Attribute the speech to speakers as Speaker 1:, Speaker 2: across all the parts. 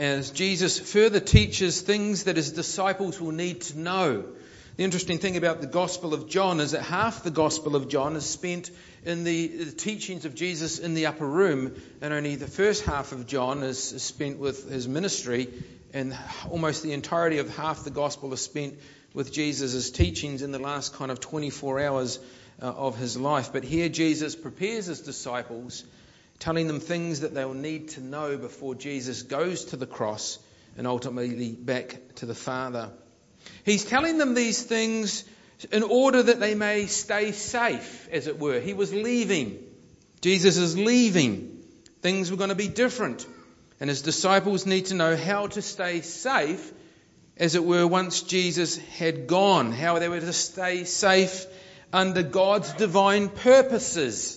Speaker 1: as Jesus further teaches things that his disciples will need to know. The interesting thing about the Gospel of John is that half the Gospel of John is spent in the teachings of Jesus in the upper room, and only the first half of John is spent with his ministry, and almost the entirety of half the Gospel is spent with Jesus' teachings in the last kind of 24 hours of his life. But here Jesus prepares his disciples, telling them things that they'll need to know before Jesus goes to the cross and ultimately back to the Father. He's telling them these things in order that they may stay safe, as it were. He was leaving. Jesus is leaving. Things were going to be different. And his disciples need to know how to stay safe, as it were, once Jesus had gone. How they were to stay safe under God's divine purposes.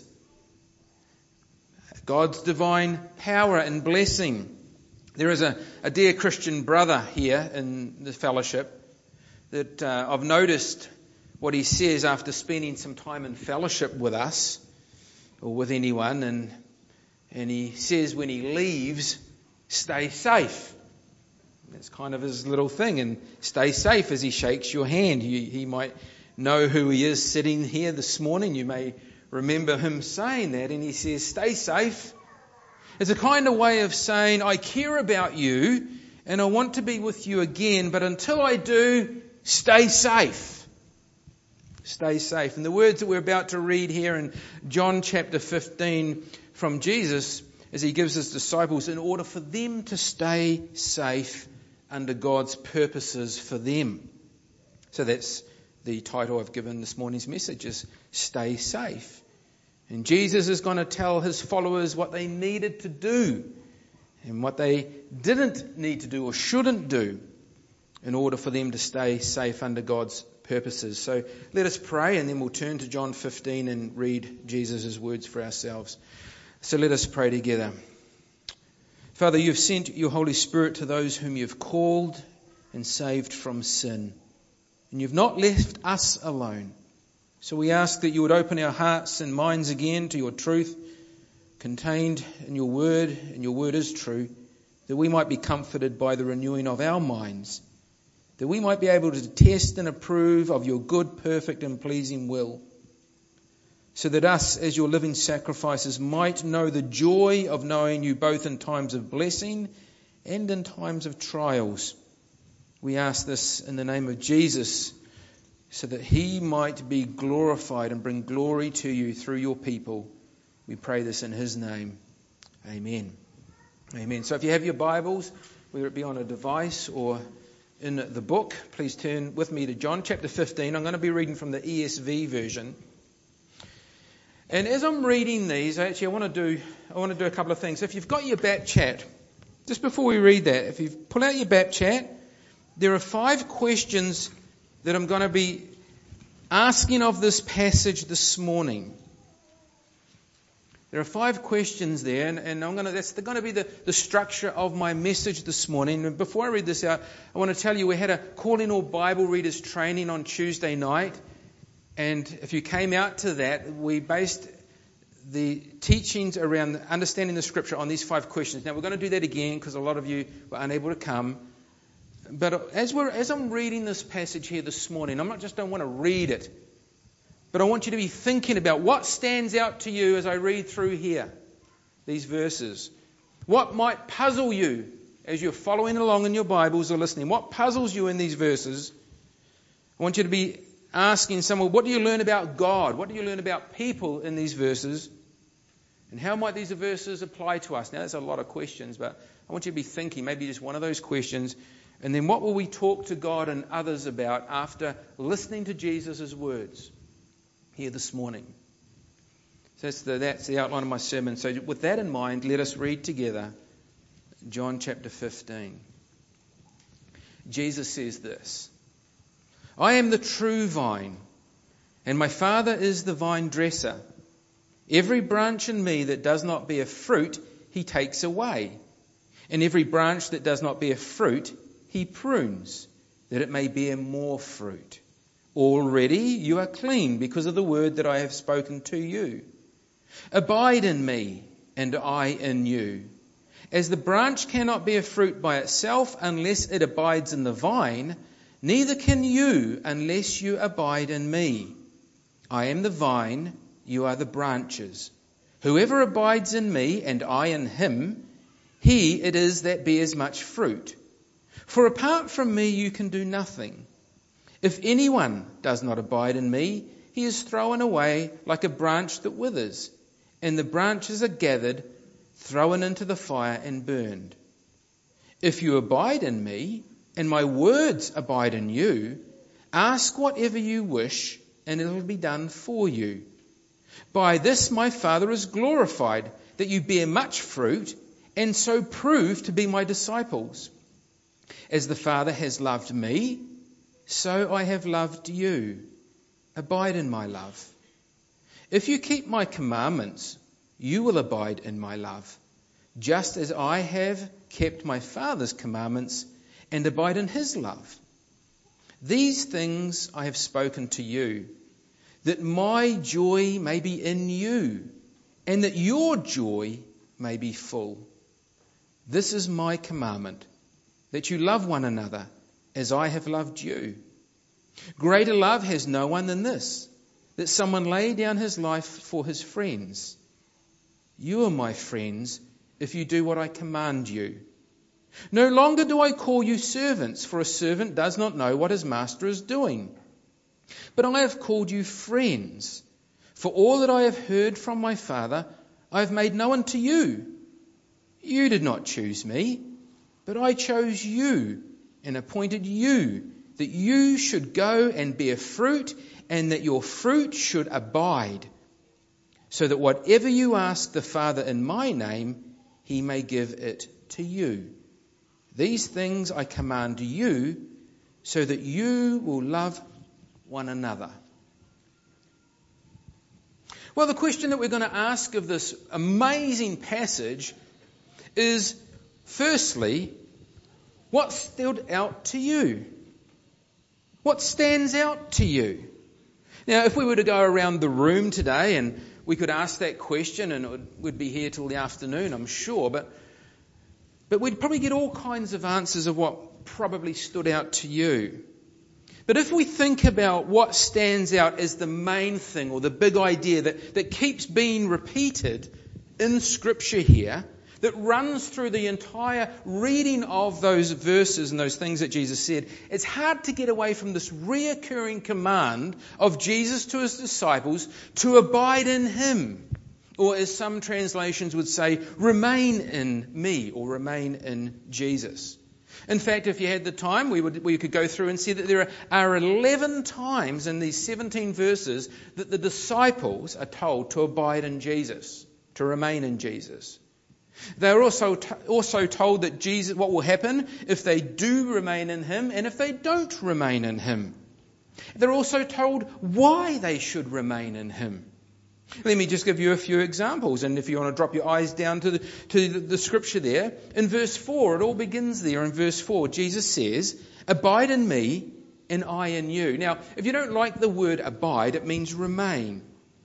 Speaker 1: God's divine power and blessing. There is a dear Christian brother here in the fellowship that I've noticed what he says after spending some time in fellowship with us or with anyone, and he says when he leaves, stay safe. That's kind of his little thing, and stay safe as he shakes your hand. He might know who he is sitting here this morning. You may remember him saying that, and he says, stay safe. It's a kind of way of saying, I care about you and I want to be with you again, but until I do, stay safe. Stay safe. And the words that we're about to read here in John chapter 15 from Jesus, as he gives his disciples, in order for them to stay safe under God's purposes for them. So that's the title I've given this morning's message, is Stay Safe. And Jesus is going to tell his followers what they needed to do and what they didn't need to do or shouldn't do in order for them to stay safe under God's purposes. So let us pray, and then we'll turn to John 15 and read Jesus' words for ourselves. So let us pray together. Father, you've sent your Holy Spirit to those whom you've called and saved from sin. And you've not left us alone. So we ask that you would open our hearts and minds again to your truth contained in your word, and your word is true, that we might be comforted by the renewing of our minds, that we might be able to test and approve of your good, perfect and pleasing will, so that us as your living sacrifices might know the joy of knowing you both in times of blessing and in times of trials. We ask this in the name of Jesus, so that he might be glorified and bring glory to you through your people. We pray this in his name. Amen. Amen. So if you have your Bibles, whether it be on a device or in the book, please turn with me to John chapter 15. I'm going to be reading from the ESV version. And as I'm reading these, I want to do a couple of things. If you've got your Bap Chat, just before we read that, if you pull out your Bap Chat, there are 5 questions that I'm going to be asking of this passage this morning. There are 5 questions there, and that's going to be the structure of my message this morning. And before I read this out, I want to tell you we had a Calling All Bible Readers training on Tuesday night, and if you came out to that, we based the teachings around understanding the Scripture on these 5 questions. Now we're going to do that again because a lot of you were unable to come. But as I'm reading this passage here this morning, don't want to read it, but I want you to be thinking about what stands out to you as I read through here, these verses. What might puzzle you as you're following along in your Bibles or listening? What puzzles you in these verses? I want you to be asking someone, what do you learn about God? What do you learn about people in these verses? And how might these verses apply to us? Now, there's a lot of questions, but I want you to be thinking, maybe just one of those questions. And then what will we talk to God and others about after listening to Jesus' words here this morning? So that's the outline of my sermon. So with that in mind, let us read together John chapter 15. Jesus says this, I am the true vine, and my Father is the vine dresser. Every branch in me that does not bear fruit, he takes away. And every branch that does not bear fruit, he prunes, that it may bear more fruit. Already you are clean because of the word that I have spoken to you. Abide in me, and I in you. As the branch cannot bear fruit by itself unless it abides in the vine, neither can you unless you abide in me. I am the vine, you are the branches. Whoever abides in me and I in him, he it is that bears much fruit. For apart from me you can do nothing. If anyone does not abide in me, he is thrown away like a branch that withers, and the branches are gathered, thrown into the fire and burned. If you abide in me, and my words abide in you, ask whatever you wish, and it will be done for you. By this my Father is glorified, that you bear much fruit, and so prove to be my disciples. As the Father has loved me, so I have loved you. Abide in my love. If you keep my commandments, you will abide in my love, just as I have kept my Father's commandments and abide in his love. These things I have spoken to you, that my joy may be in you, and that your joy may be full. This is my commandment, that you love one another as I have loved you. Greater love has no one than this, that someone lay down his life for his friends. You are my friends if you do what I command you. No longer do I call you servants, for a servant does not know what his master is doing. But I have called you friends, for all that I have heard from my Father I have made known to you. You did not choose me, but I chose you and appointed you, that you should go and bear fruit, and that your fruit should abide, so that whatever you ask the Father in my name, he may give it to you. These things I command you, so that you will love one another. Well, the question that we're going to ask of this amazing passage is, firstly, what stood out to you? What stands out to you? Now, if we were to go around the room today and we could ask that question, and we'd be here till the afternoon, I'm sure, but we'd probably get all kinds of answers of what probably stood out to you. But if we think about what stands out as the main thing, or the big idea that keeps being repeated in Scripture here, that runs through the entire reading of those verses and those things that Jesus said, it's hard to get away from this reoccurring command of Jesus to his disciples to abide in him. Or as some translations would say, remain in me, or remain in Jesus. In fact, if you had the time, we could go through and see that there are 11 times in these 17 verses that the disciples are told to abide in Jesus, to remain in Jesus. They're also told that Jesus, what will happen if they do remain in him and if they don't remain in him. They're also told why they should remain in him. Let me just give you a few examples, and if you want to drop your eyes down to the scripture there, in verse 4, it all begins there. In verse 4, Jesus says, abide in me and I in you. Now, if you don't like the word abide, it means remain,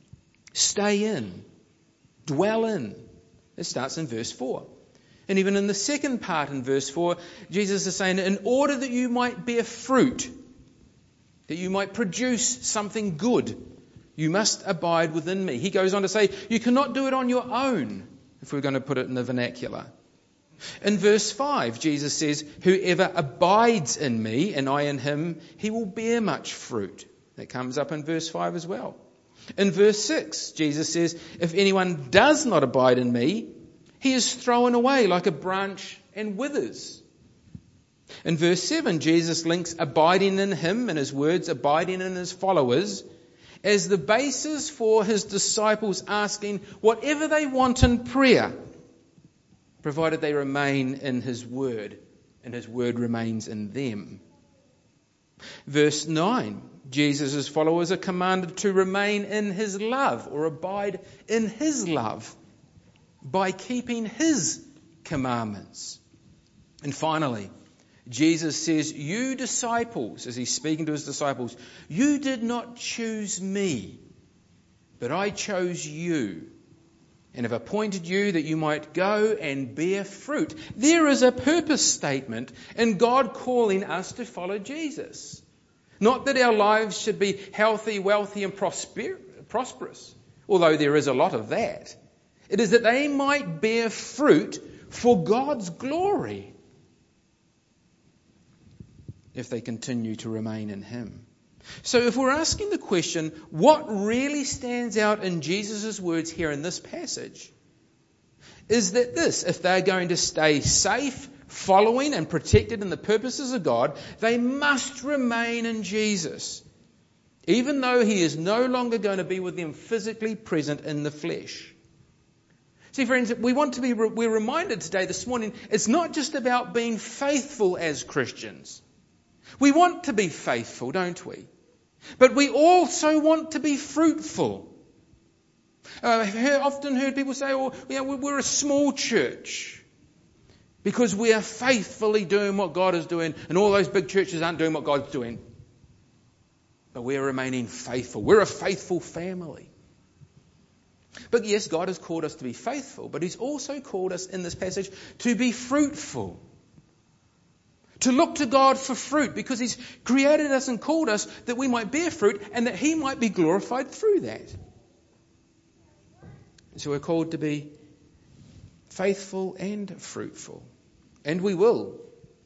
Speaker 1: stay in, dwell in. It starts in verse 4. And even in the second part in verse 4, Jesus is saying, in order that you might bear fruit, that you might produce something good, you must abide within me. He goes on to say, you cannot do it on your own, if we're going to put it in the vernacular. In verse 5, Jesus says, whoever abides in me and I in him, he will bear much fruit. That comes up in verse 5 as well. In verse 6, Jesus says, if anyone does not abide in me, he is thrown away like a branch and withers. In verse 7, Jesus links abiding in him and his words abiding in his followers as the basis for his disciples asking whatever they want in prayer, provided they remain in his word and his word remains in them. Verse 9, Jesus' followers are commanded to remain in his love, or abide in his love, by keeping his commandments. And finally, Jesus says, you disciples, as he's speaking to his disciples, you did not choose me, but I chose you and have appointed you that you might go and bear fruit. There is a purpose statement in God calling us to follow Jesus. Not that our lives should be healthy, wealthy and prosperous, although there is a lot of that. It is that they might bear fruit for God's glory if they continue to remain in Him. So if we're asking the question, what really stands out in Jesus' words here in this passage, is that this: if they're going to stay safe, following and protected in the purposes of God, they must remain in Jesus, even though He is no longer going to be with them physically present in the flesh. See, friends, we're reminded today, this morning, it's not just about being faithful as Christians. We want to be faithful, don't we? But we also want to be fruitful. I've often heard people say, we're a small church because we are faithfully doing what God is doing, and all those big churches aren't doing what God's doing. But we're remaining faithful. We're a faithful family. But yes, God has called us to be faithful, but He's also called us in this passage to be fruitful. To look to God for fruit, because He's created us and called us that we might bear fruit and that He might be glorified through that. So we're called to be faithful and fruitful. And we will.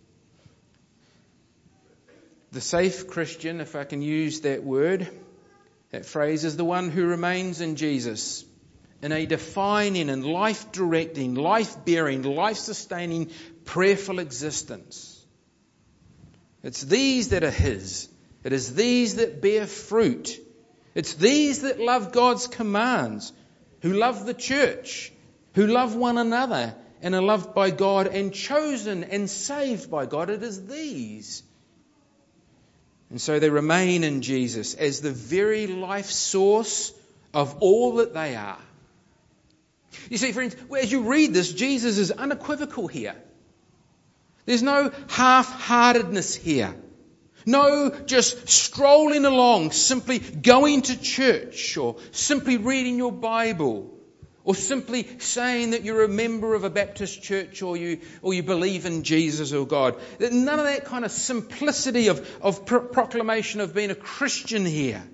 Speaker 1: The safe Christian, if I can use that word, that phrase, is the one who remains in Jesus in a defining and life-directing, life-bearing, life-sustaining, prayerful existence. It's these that are His. It is these that bear fruit. It's these that love God's commands, who love the church, who love one another and are loved by God and chosen and saved by God. It is these. And so they remain in Jesus as the very life source of all that they are. You see, friends, as you read this, Jesus is unequivocal here. There's no half-heartedness here. No just strolling along, simply going to church, or simply reading your Bible, or simply saying that you're a member of a Baptist church, or you believe in Jesus or God. None of that kind of simplicity of proclamation of being a Christian here.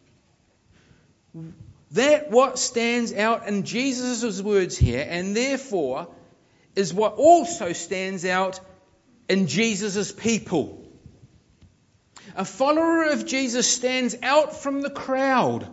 Speaker 1: That what stands out in Jesus' words here, and therefore is what also stands out in Jesus' people. A follower of Jesus stands out from the crowd.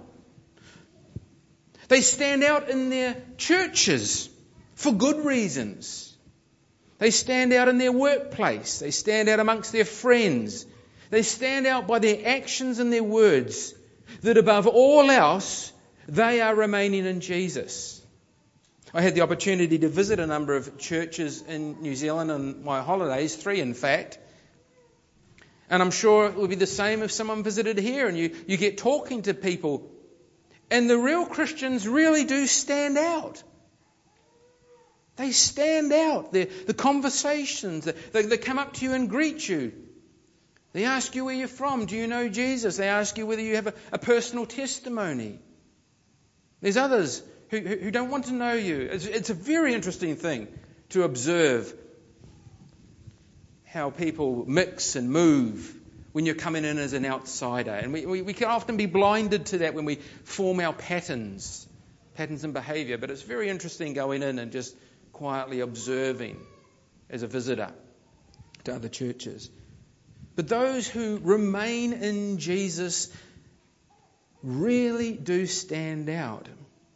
Speaker 1: They stand out in their churches for good reasons. They stand out in their workplace. They stand out amongst their friends. They stand out by their actions and their words, that above all else, they are remaining in Jesus. I had the opportunity to visit a number of churches in New Zealand on my holidays, 3 in fact. And I'm sure it would be the same if someone visited here and you get talking to people. And the real Christians really do stand out. They stand out. The conversations, they come up to you and greet you. They ask you where you're from. Do you know Jesus? They ask you whether you have a personal testimony. There's others who don't want to know you. It's a very interesting thing to observe how people mix and move when you're coming in as an outsider. And we can often be blinded to that when we form our patterns in behaviour. But it's very interesting going in and just quietly observing as a visitor to other churches. But those who remain in Jesus really do stand out.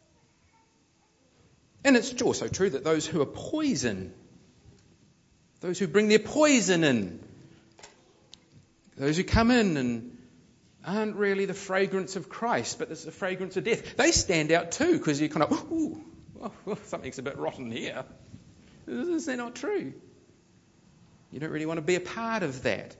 Speaker 1: And it's also true that those who are poison, those who bring their poison in, those who come in and aren't really the fragrance of Christ, but it's the fragrance of death, they stand out too, because you kind of, something's a bit rotten here. Is that not true? You don't really want to be a part of that.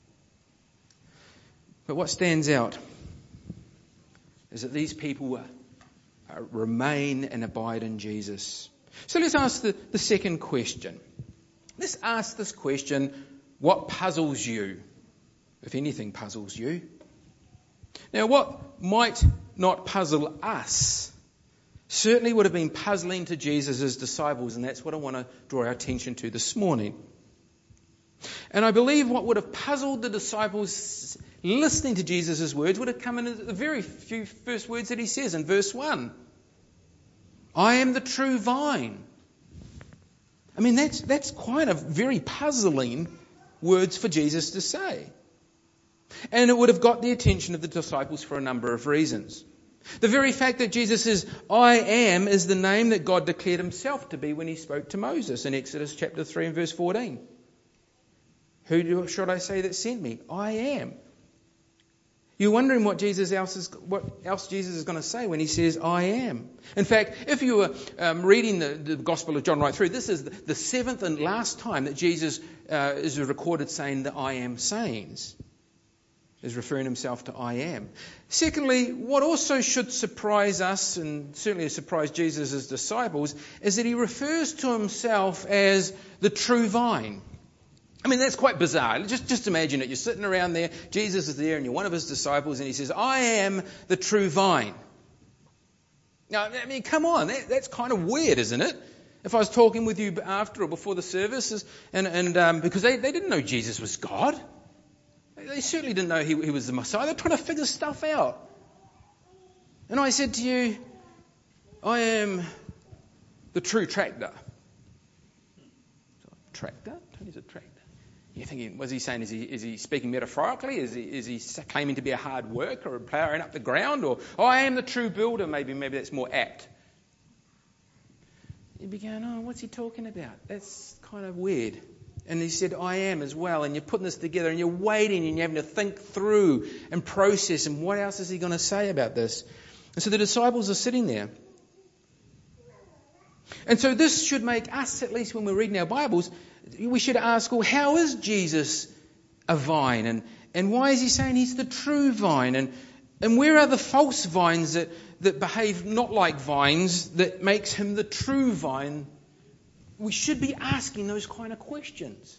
Speaker 1: But what stands out is that these people remain and abide in Jesus. So let's ask the second question. Let's ask this question, what puzzles you, if anything puzzles you? Now, what might not puzzle us certainly would have been puzzling to Jesus' disciples, and that's what I want to draw our attention to this morning. And I believe what would have puzzled the disciples listening to Jesus' words would have come in the very few first words that he says in verse 1. I am the true vine. I mean, that's quite a very puzzling words for Jesus to say. And it would have got the attention of the disciples for a number of reasons. The very fact that Jesus says, I am, is the name that God declared himself to be when he spoke to Moses in Exodus chapter 3 and verse 14. Who should I say that sent me? I am. You're wondering what else Jesus is going to say when he says, I am. In fact, if you were reading the Gospel of John right through, this is the seventh and last time that Jesus is recorded saying the I am sayings. Is referring himself to I am. Secondly, what also should surprise us, and certainly surprised Jesus' disciples, is that he refers to himself as the true vine. I mean, that's quite bizarre. Just imagine it. You're sitting around there, Jesus is there, and you're one of his disciples, and he says, I am the true vine. Now, I mean, come on, that's kind of weird, isn't it? If I was talking with you after or before the services, and because they didn't know Jesus was God. They certainly didn't know he was the Messiah. They're trying to figure stuff out. And I said to you, I am the true tractor. Tractor? Tony's a tractor. You're thinking, was he saying, is he speaking metaphorically? Is he claiming to be a hard worker or ploughing up the ground? Or, I am the true builder. Maybe that's more apt. You'd be going, what's he talking about? That's kind of weird. And he said, I am as well. And you're putting this together and you're waiting and you're having to think through and process. And what else is he going to say about this? And so the disciples are sitting there. And so this should make us, at least when we're reading our Bibles, we should ask, well, how is Jesus a vine? And why is he saying he's the true vine? And where are the false vines that behave not like vines that makes him the true vine? We should be asking those kind of questions.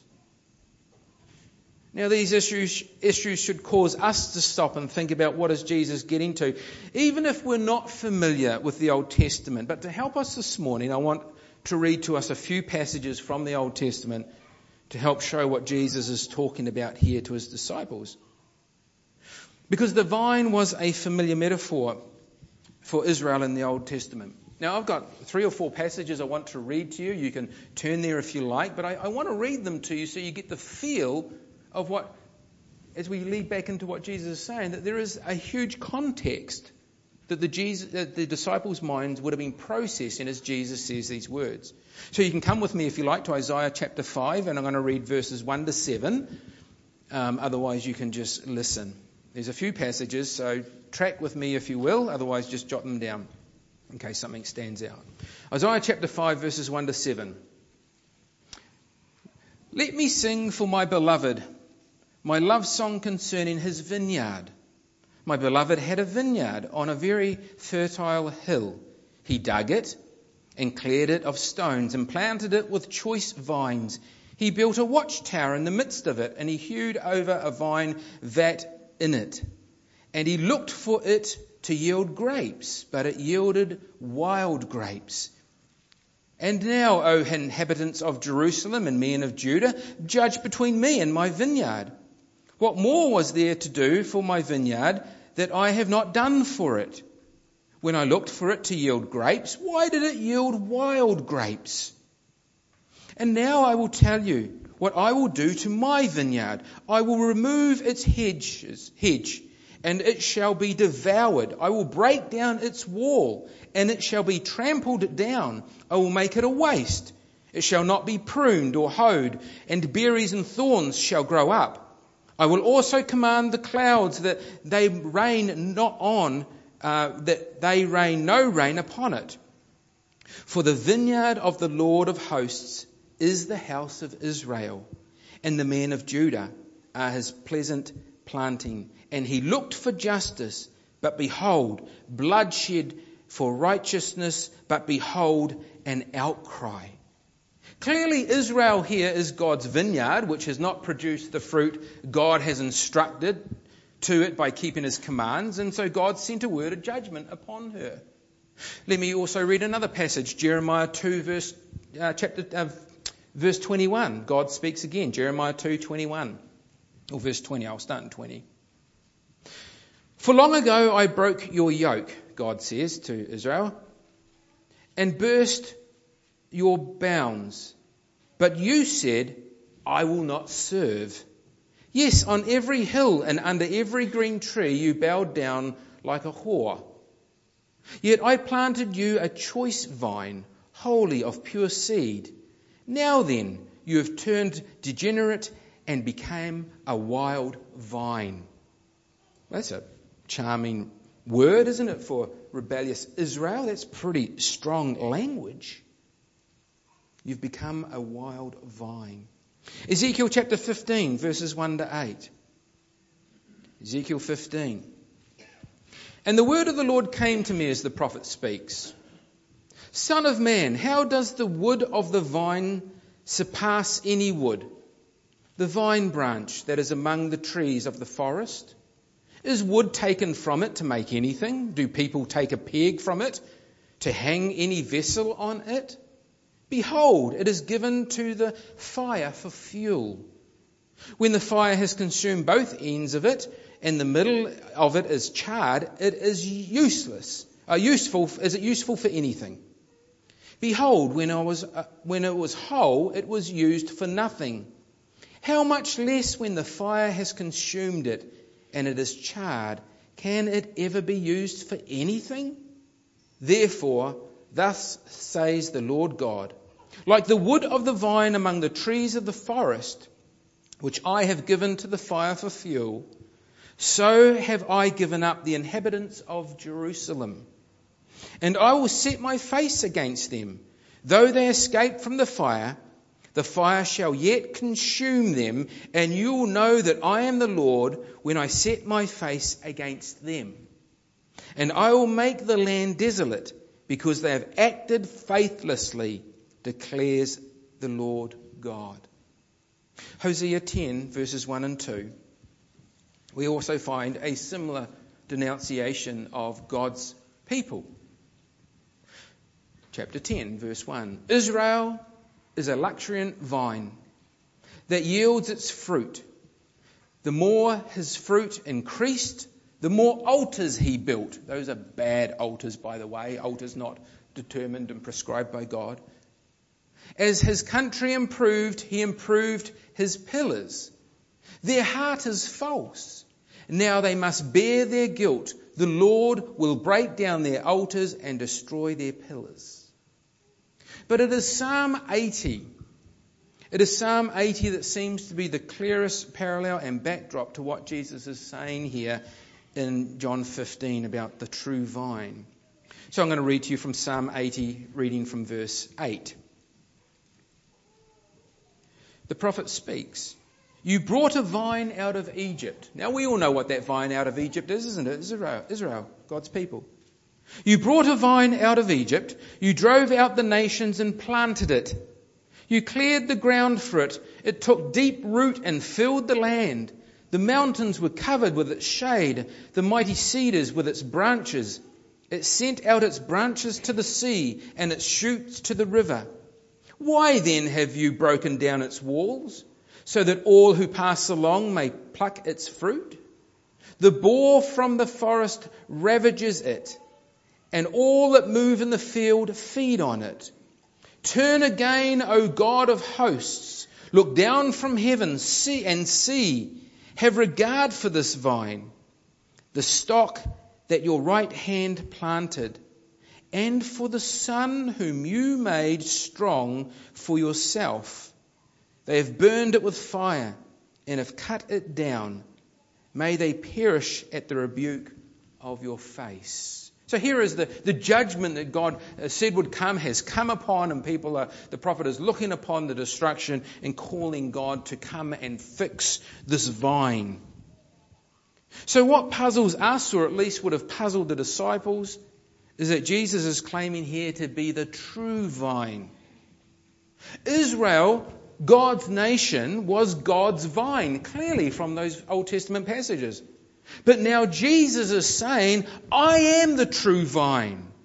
Speaker 1: Now, these issues should cause us to stop and think about what is Jesus getting to, even if we're not familiar with the Old Testament. But to help us this morning, I want to read to us a few passages from the Old Testament to help show what Jesus is talking about here to his disciples. Because the vine was a familiar metaphor for Israel in the Old Testament. Now, I've got 3 or 4 passages I want to read to you. You can turn there if you like, but I want to read them to you so you get the feel of what, as we lead back into what Jesus is saying, that there is a huge context that the disciples' minds would have been processing as Jesus says these words. So you can come with me, if you like, to Isaiah chapter 5, and I'm going to read verses 1 to 7. Otherwise, you can just listen. There's a few passages, so track with me if you will. Otherwise, just jot them down in case something stands out. Isaiah chapter 5, verses 1 to 7. Let me sing for my beloved my love song concerning his vineyard. My beloved had a vineyard on a very fertile hill. He dug it and cleared it of stones and planted it with choice vines. He built a watchtower in the midst of it, and he hewed over a vine vat in it. And he looked for it to yield grapes, but it yielded wild grapes. And now, O inhabitants of Jerusalem and men of Judah, judge between me and my vineyard. What more was there to do for my vineyard that I have not done for it? When I looked for it to yield grapes, why did it yield wild grapes? And now I will tell you what I will do to my vineyard. I will remove its hedge, and it shall be devoured. I will break down its wall, and it shall be trampled down. I will make it a waste. It shall not be pruned or hoed, and berries and thorns shall grow up. I will also command the clouds that they rain not on, that they rain no rain upon it. For the vineyard of the Lord of hosts is the house of Israel, and the men of Judah are his pleasant planting. And he looked for justice, but behold, bloodshed, for righteousness, but behold, an outcry. Clearly, Israel here is God's vineyard, which has not produced the fruit God has instructed to it by keeping his commands. And so God sent a word of judgment upon her. Let me also read another passage, Jeremiah 2, verse 21. God speaks again, Jeremiah 2:21, or verse 20. I'll start in 20. For long ago I broke your yoke, God says to Israel, and burst your bounds. But you said, I will not serve. Yes, on every hill and under every green tree you bowed down like a whore. Yet I planted you a choice vine, wholly of pure seed. Now then, you have turned degenerate and became a wild vine. That's a charming word, isn't it, for rebellious Israel? That's pretty strong language. You've become a wild vine. Ezekiel chapter 15, verses 1 to 8. Ezekiel 15. And the word of the Lord came to me as the prophet speaks. Son of man, how does the wood of the vine surpass any wood? The vine branch that is among the trees of the forest? Is wood taken from it to make anything? Do people take a peg from it to hang any vessel on it? Behold, it is given to the fire for fuel. When the fire has consumed both ends of it, and the middle of it is charred, it is useless. Is it useful for anything? Behold, when it was whole, it was used for nothing. How much less when the fire has consumed it and it is charred, can it ever be used for anything? Therefore, thus says the Lord God, like the wood of the vine among the trees of the forest, which I have given to the fire for fuel, so have I given up the inhabitants of Jerusalem. And I will set my face against them. Though they escape from the fire shall yet consume them, and you will know that I am the Lord when I set my face against them. And I will make the land desolate, because they have acted faithlessly, declares the Lord God. Hosea 10, verses 1 and 2. We also find a similar denunciation of God's people. Chapter 10, verse 1. Israel is a luxuriant vine that yields its fruit. The more his fruit increased, the more altars he built. Those are bad altars, by the way. Altars not determined and prescribed by God. As his country improved, he improved his pillars. Their heart is false. Now they must bear their guilt. The Lord will break down their altars and destroy their pillars. But it is Psalm 80. It is Psalm 80 that seems to be the clearest parallel and backdrop to what Jesus is saying here in John 15 about the true vine. So I'm going to read to you from Psalm 80, reading from verse 8. The prophet speaks. You brought a vine out of Egypt. Now we all know what that vine out of Egypt is, isn't it? Israel, God's people. You brought a vine out of Egypt. You drove out the nations and planted it. You cleared the ground for it. It took deep root and filled the land. The mountains were covered with its shade, the mighty cedars with its branches. It sent out its branches to the sea and its shoots to the river. Why then have you broken down its walls, so that all who pass along may pluck its fruit? The boar from the forest ravages it, and all that move in the field feed on it. Turn again, O God of hosts. Look down from heaven, see. Have regard for this vine, the stock that your right hand planted, and for the son whom you made strong for yourself. They have burned it with fire and have cut it down. May they perish at the rebuke of your face. So here is the judgment that God said would come, has come upon, and the prophet is looking upon the destruction and calling God to come and fix this vine. So what puzzles us, or at least would have puzzled the disciples, is that Jesus is claiming here to be the true vine. Israel, God's nation, was God's vine, clearly from those Old Testament passages. But now Jesus is saying, I am the true vine.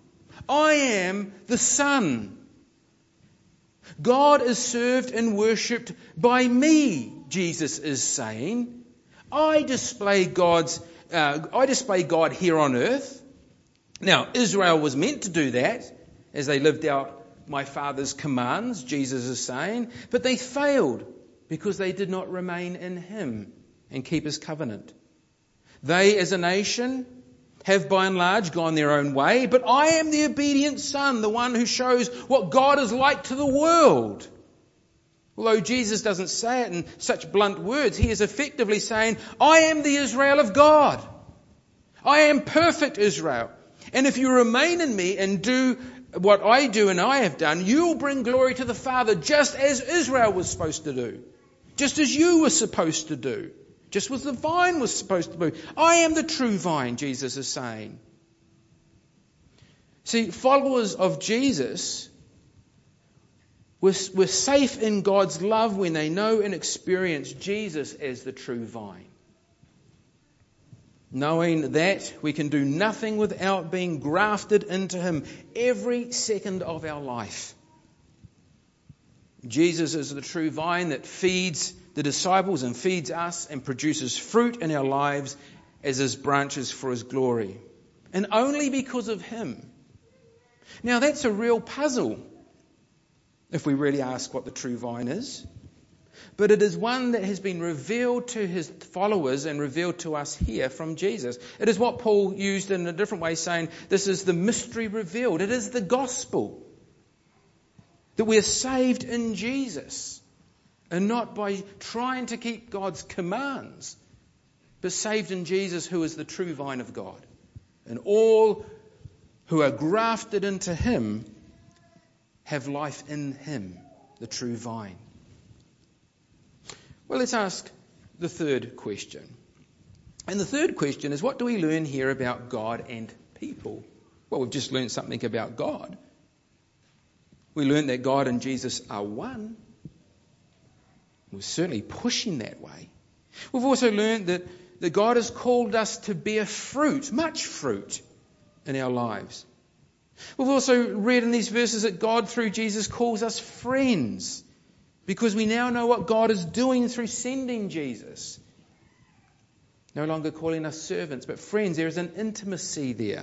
Speaker 1: I am the Son. God is served and worshipped by me, Jesus is saying. I display God here on earth. Now, Israel was meant to do that as they lived out my Father's commands, Jesus is saying, but they failed because they did not remain in Him and keep His covenant. They, as a nation, have by and large gone their own way, but I am the obedient Son, the one who shows what God is like to the world. Although Jesus doesn't say it in such blunt words, He is effectively saying, I am the Israel of God. I am perfect Israel. And if you remain in me and do what I do and I have done, you will bring glory to the Father just as Israel was supposed to do. Just as you were supposed to do. Just as the vine was supposed to do. I am the true vine, Jesus is saying. See, followers of Jesus were safe in God's love when they know and experience Jesus as the true vine. Knowing that we can do nothing without being grafted into Him every second of our life. Jesus is the true vine that feeds the disciples and feeds us and produces fruit in our lives as His branches for His glory. And only because of Him. Now that's a real puzzle if we really ask what the true vine is. But it is one that has been revealed to His followers and revealed to us here from Jesus. It is what Paul used in a different way, saying this is the mystery revealed. It is the gospel. That we are saved in Jesus. And not by trying to keep God's commands. But saved in Jesus, who is the true vine of God. And all who are grafted into Him have life in Him, the true vine. Well, let's ask the third question. And the third question is, what do we learn here about God and people? Well, we've just learned something about God. We learned that God and Jesus are one. We're certainly pushing that way. We've also learned that God has called us to bear fruit, much fruit, in our lives. We've also read in these verses that God, through Jesus, calls us friends. Because we now know what God is doing through sending Jesus. No longer calling us servants, but friends. There is an intimacy there.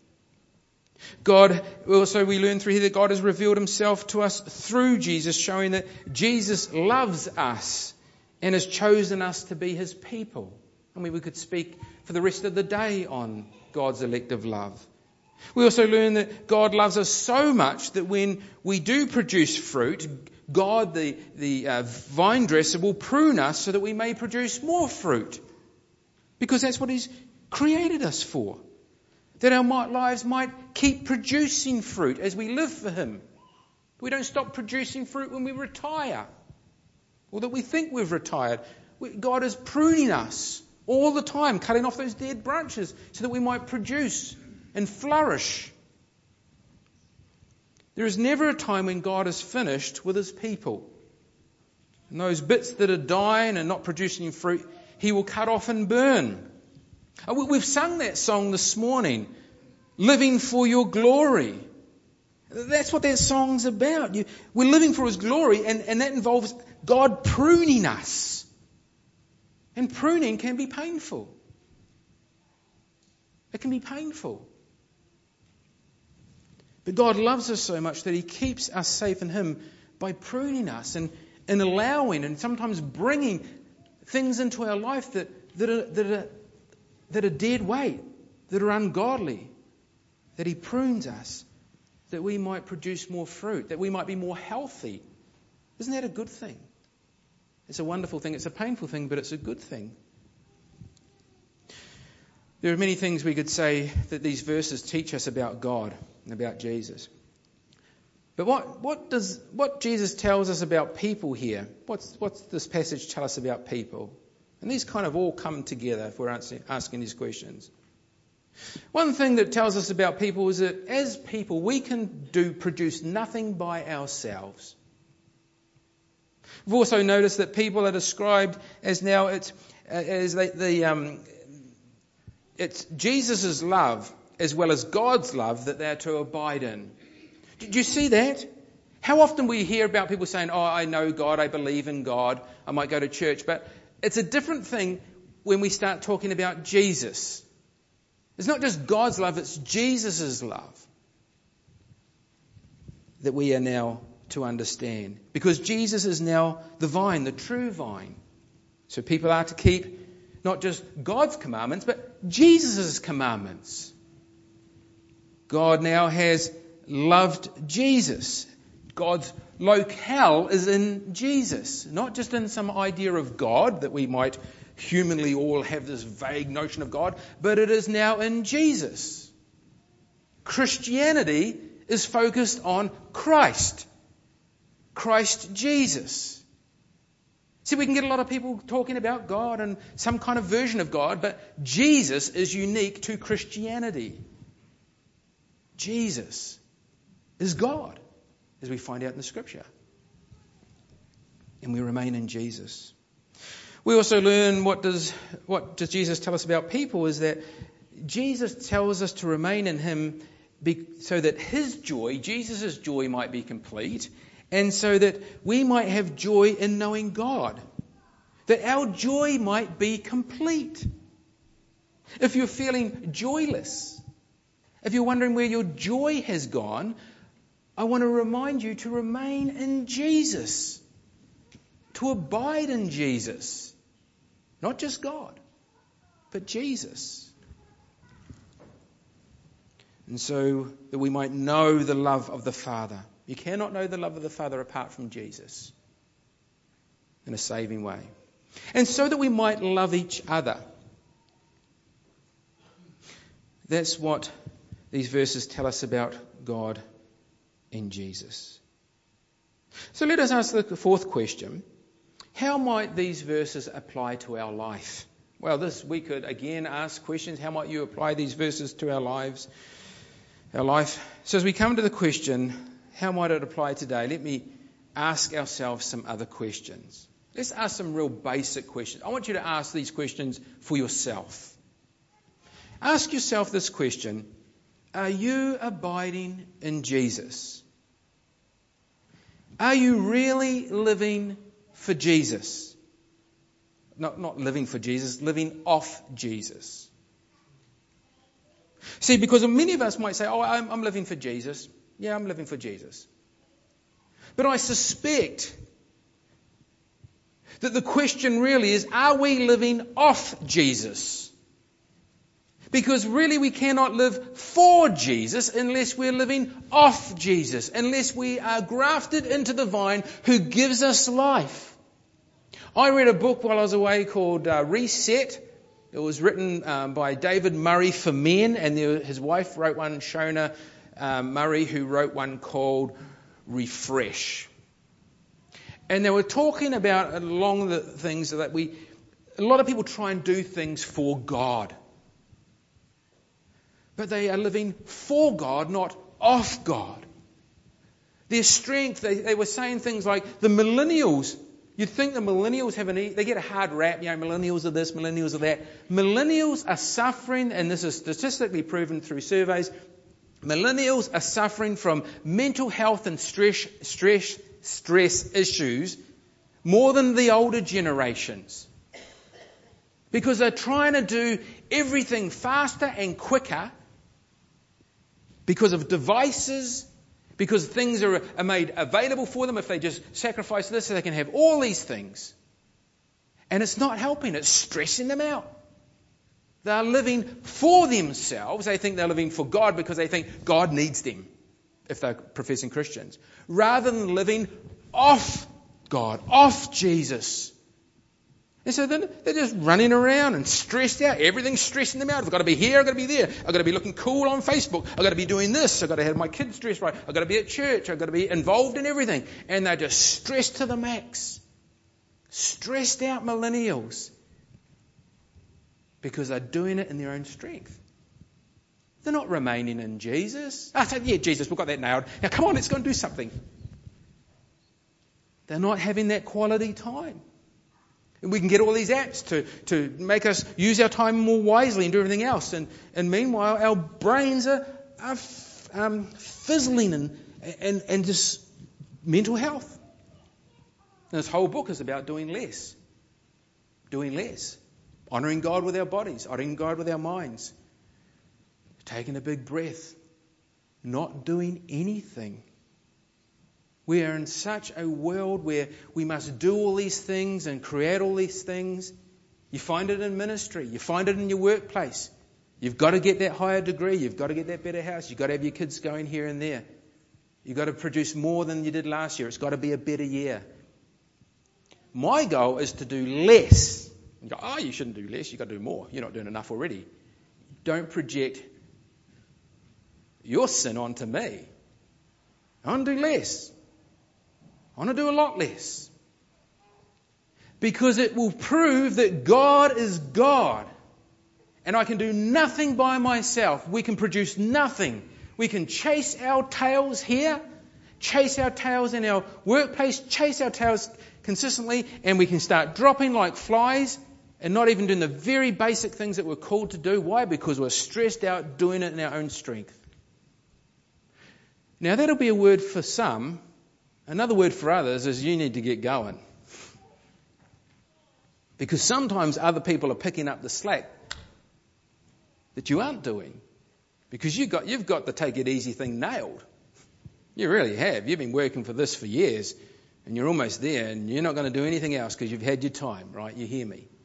Speaker 1: We learn through here that God has revealed Himself to us through Jesus, showing that Jesus loves us and has chosen us to be His people. I mean, we could speak for the rest of the day on God's elective love. We also learn that God loves us so much that when we do produce fruit, God, the vine dresser, will prune us so that we may produce more fruit. Because that's what He's created us for. That our lives might keep producing fruit as we live for Him. We don't stop producing fruit when we retire. Or that we think we've retired. God is pruning us all the time, cutting off those dead branches so that we might produce and flourish. There is never a time when God is finished with His people. And those bits that are dying and not producing fruit, He will cut off and burn. We've sung that song this morning, Living for Your Glory. That's what that song's about. We're living for His glory, and that involves God pruning us. And pruning can be painful. It can be painful. But God loves us so much that He keeps us safe in Him by pruning us and allowing and sometimes bringing things into our life that are dead weight, that are ungodly, that He prunes us, that we might produce more fruit, that we might be more healthy. Isn't that a good thing? It's a wonderful thing. It's a painful thing, but it's a good thing. There are many things we could say that these verses teach us about God and about Jesus. But what Jesus tells us about people here? What's this passage tell us about people? And these kind of all come together if we're asking these questions. One thing that tells us about people is that as people we can produce nothing by ourselves. We've also noticed that people are described as now it's Jesus' love as well as God's love that they're to abide in. Did you see that? How often we hear about people saying, oh, I know God, I believe in God, I might go to church, but it's a different thing when we start talking about Jesus. It's not just God's love, it's Jesus' love that we are now to understand. Because Jesus is now the vine, the true vine. So people are to keep not just God's commandments, but Jesus' commandments. God now has loved Jesus. God's locale is in Jesus, not just in some idea of God that we might humanly all have this vague notion of God, but it is now in Jesus. Christianity is focused on Christ Jesus. See, we can get a lot of people talking about God and some kind of version of God, but Jesus is unique to Christianity. Jesus is God, as we find out in the Scripture. And we remain in Jesus. We also learn what does Jesus tell us about people is that Jesus tells us to remain in Him so that His joy, Jesus' joy, might be complete, and so that we might have joy in knowing God. That our joy might be complete. If you're feeling joyless, if you're wondering where your joy has gone, I want to remind you to remain in Jesus. To abide in Jesus. Not just God, but Jesus. And so that we might know the love of the Father. You cannot know the love of the Father apart from Jesus in a saving way. And so that we might love each other. That's what these verses tell us about God in Jesus. So let us ask the fourth question. How might these verses apply to our life? Well, we could again ask questions. How might you apply these verses to our lives? Our life. So as we come to the question, how might it apply today? Let me ask ourselves some other questions. Let's ask some real basic questions. I want you to ask these questions for yourself. Ask yourself this question. Are you abiding in Jesus? Are you really living for Jesus? Not living for Jesus, living off Jesus. See, because many of us might say, oh, I'm living for Jesus. Yeah, I'm living for Jesus. But I suspect that the question really is, are we living off Jesus? Because really we cannot live for Jesus unless we're living off Jesus, unless we are grafted into the vine who gives us life. I read a book while I was away called Reset. It was written by David Murray for men, and his wife wrote one, Shona Murray, who wrote one called Refresh. And they were talking about along the things that a lot of people try and do things for God. But they are living for God, not off God. Their strength, they were saying things like the millennials. You'd think the millennials they get a hard rap, millennials are this, millennials are that. Millennials are suffering, and this is statistically proven through surveys, millennials are suffering from mental health and stress issues more than the older generations. Because they're trying to do everything faster and quicker because of devices, because things are made available for them if they just sacrifice this so they can have all these things. And it's not helping, it's stressing them out. They're living for themselves. They think they're living for God because they think God needs them, if they're professing Christians, rather than living off God, off Jesus. And so then they're just running around and stressed out. Everything's stressing them out. I've got to be here, I've got to be there. I've got to be looking cool on Facebook. I've got to be doing this. I've got to have my kids dressed right. I've got to be at church. I've got to be involved in everything. And they're just stressed to the max. Stressed out millennials. Because they're doing it in their own strength. They're not remaining in Jesus. I said, yeah, Jesus, we've got that nailed. Now come on, let's go and do something. They're not having that quality time. And we can get all these apps to make us use our time more wisely and do everything else. And meanwhile, our brains are fizzling and just mental health. And this whole book is about doing less. Doing less. Honouring God with our bodies. Honouring God with our minds. Taking a big breath. Not doing anything. We are in such a world where we must do all these things and create all these things. You find it in ministry. You find it in your workplace. You've got to get that higher degree. You've got to get that better house. You've got to have your kids going here and there. You've got to produce more than you did last year. It's got to be a better year. My goal is to do less. You go, oh, you shouldn't do less. You've got to do more. You're not doing enough already. Don't project your sin onto me. I want to do less. I want to do a lot less. Because it will prove that God is God. And I can do nothing by myself. We can produce nothing. We can chase our tails here, chase our tails in our workplace, chase our tails consistently, and we can start dropping like flies and not even doing the very basic things that we're called to do. Why? Because we're stressed out doing it in our own strength. Now that'll be a word for some. Another word for others is you need to get going. Because sometimes other people are picking up the slack that you aren't doing. Because you've got the take it easy thing nailed. You really have. You've been working for this for years and you're almost there and you're not going to do anything else because you've had your time, right? You hear me?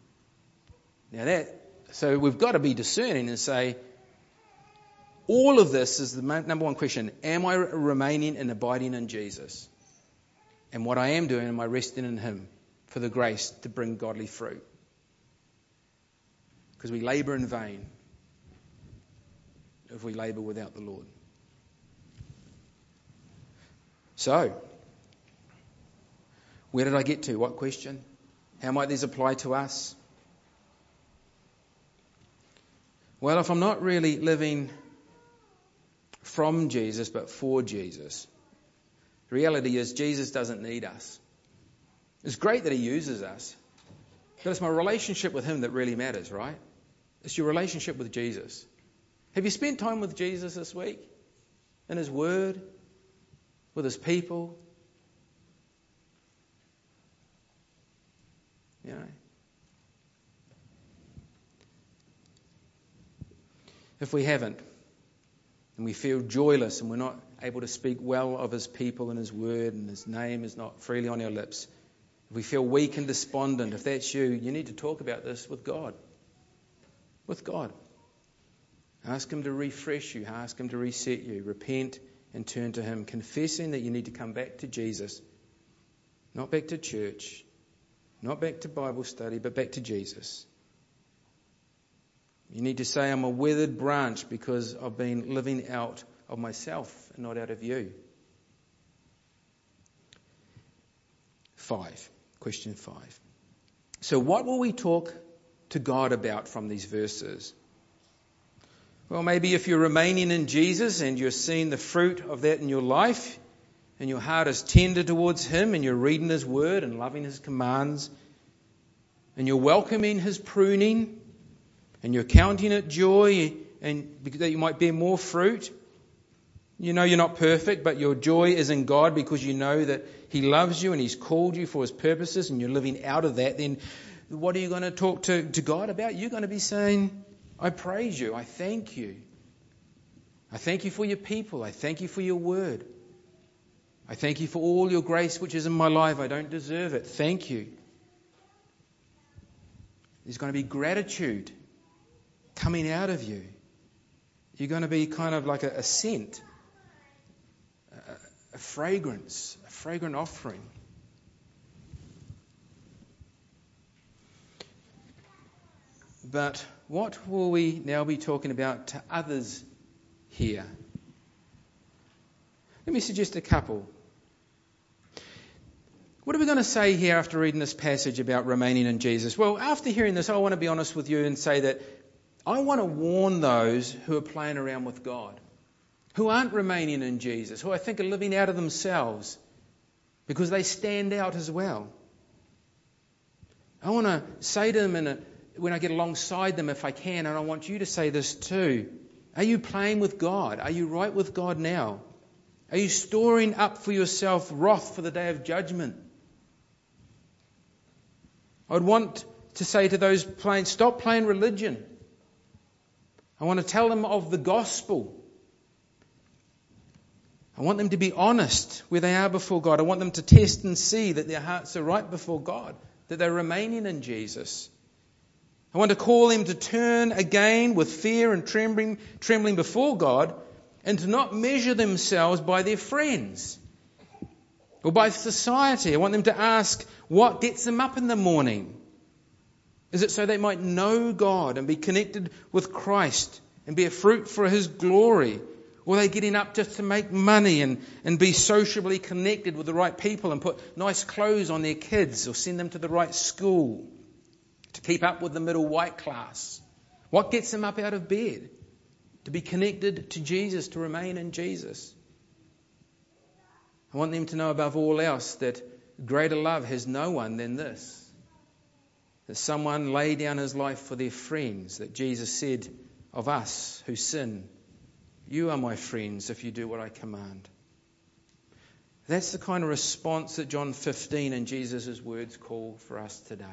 Speaker 1: So we've got to be discerning and say, all of this is the number one question. Am I remaining and abiding in Jesus? And what I am doing, am I resting in Him for the grace to bring godly fruit? Because we labour in vain if we labour without the Lord. So, where did I get to? What question? How might these apply to us? Well, if I'm not really living from Jesus but for Jesus, the reality is Jesus doesn't need us. It's great that He uses us, but it's my relationship with Him that really matters, right? It's your relationship with Jesus. Have you spent time with Jesus this week? In His Word? With His people? You know? If we haven't, and we feel joyless and we're not able to speak well of His people and His Word and His name is not freely on our lips, if we feel weak and despondent, if that's you, you need to talk about this with God. With God. Ask Him to refresh you. Ask Him to reset you. Repent and turn to Him, confessing that you need to come back to Jesus. Not back to church, not back to Bible study, but back to Jesus. You need to say, I'm a withered branch because I've been living out of myself and not out of you. 5. Question 5. So what will we talk to God about from these verses? Well, maybe if you're remaining in Jesus and you're seeing the fruit of that in your life and your heart is tender towards Him and you're reading His Word and loving His commands and you're welcoming His pruning and you're counting it joy and that you might bear more fruit. You know you're not perfect, but your joy is in God because you know that He loves you and He's called you for His purposes and you're living out of that. Then what are you going to talk to God about? You're going to be saying, I praise you. I thank you. I thank you for your people. I thank you for your word. I thank you for all your grace which is in my life. I don't deserve it. Thank you. There's going to be gratitude coming out of you. You're going to be kind of like a scent, a fragrance, a fragrant offering. But what will we now be talking about to others here? Let me suggest a couple. What are we going to say here after reading this passage about remaining in Jesus? Well, after hearing this, I want to be honest with you and say that I want to warn those who are playing around with God, who aren't remaining in Jesus, who I think are living out of themselves because they stand out as well. I want to say to them when I get alongside them if I can, and I want you to say this too. Are you playing with God? Are you right with God now? Are you storing up for yourself wrath for the day of judgment? I would want to say to those playing, stop playing religion. I want to tell them of the gospel. I want them to be honest where they are before God. I want them to test and see that their hearts are right before God, that they're remaining in Jesus. I want to call them to turn again with fear and trembling before God, and to not measure themselves by their friends or by society. I want them to ask, what gets them up in the morning? Is it so they might know God and be connected with Christ and bear fruit for His glory? Or are they getting up just to make money and be sociably connected with the right people and put nice clothes on their kids or send them to the right school to keep up with the middle white class? What gets them up out of bed? To be connected to Jesus, to remain in Jesus. I want them to know above all else that greater love has no one than this. That someone lay down his life for their friends. That Jesus said of us who sin, you are my friends if you do what I command. That's the kind of response that John 15 and Jesus' words call for us today.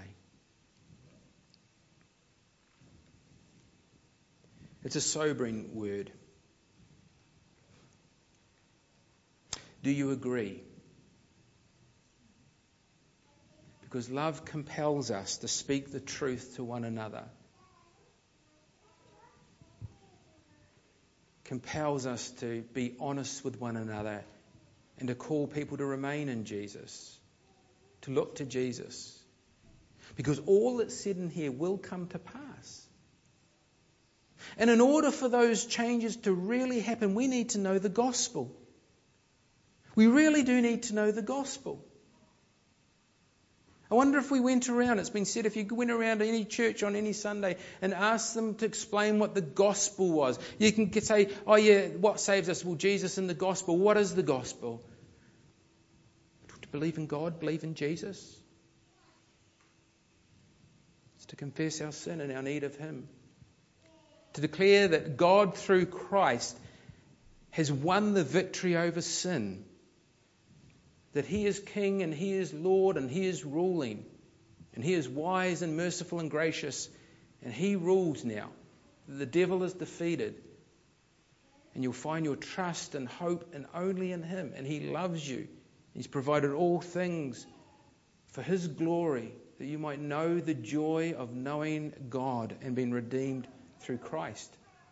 Speaker 1: It's a sobering word. Do you agree? Because love compels us to speak the truth to one another. Compels us to be honest with one another and to call people to remain in Jesus, to look to Jesus. Because all that's said in here will come to pass. And in order for those changes to really happen, we need to know the gospel. We really do need to know the gospel. I wonder if we went around, it's been said, if you went around to any church on any Sunday and asked them to explain what the gospel was. You can say, oh yeah, what saves us? Well, Jesus and the gospel. What is the gospel? To believe in God, believe in Jesus. It's to confess our sin and our need of Him. To declare that God through Christ has won the victory over sin. That He is King and He is Lord and He is ruling. And He is wise and merciful and gracious. And He rules now. The devil is defeated. And you'll find your trust and hope and only in Him. And He loves you. He's provided all things for His glory. That you might know the joy of knowing God and being redeemed through Christ.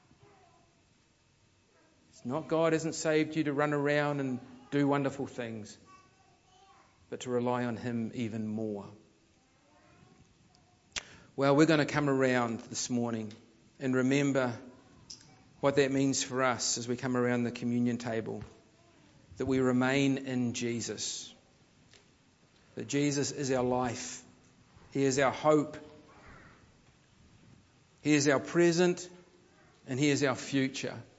Speaker 1: It's not God hasn't saved you to run around and do wonderful things, but to rely on Him even more. Well, we're going to come around this morning and remember what that means for us as we come around the communion table. That we remain in Jesus. That Jesus is our life. He is our hope. He is our present and He is our future.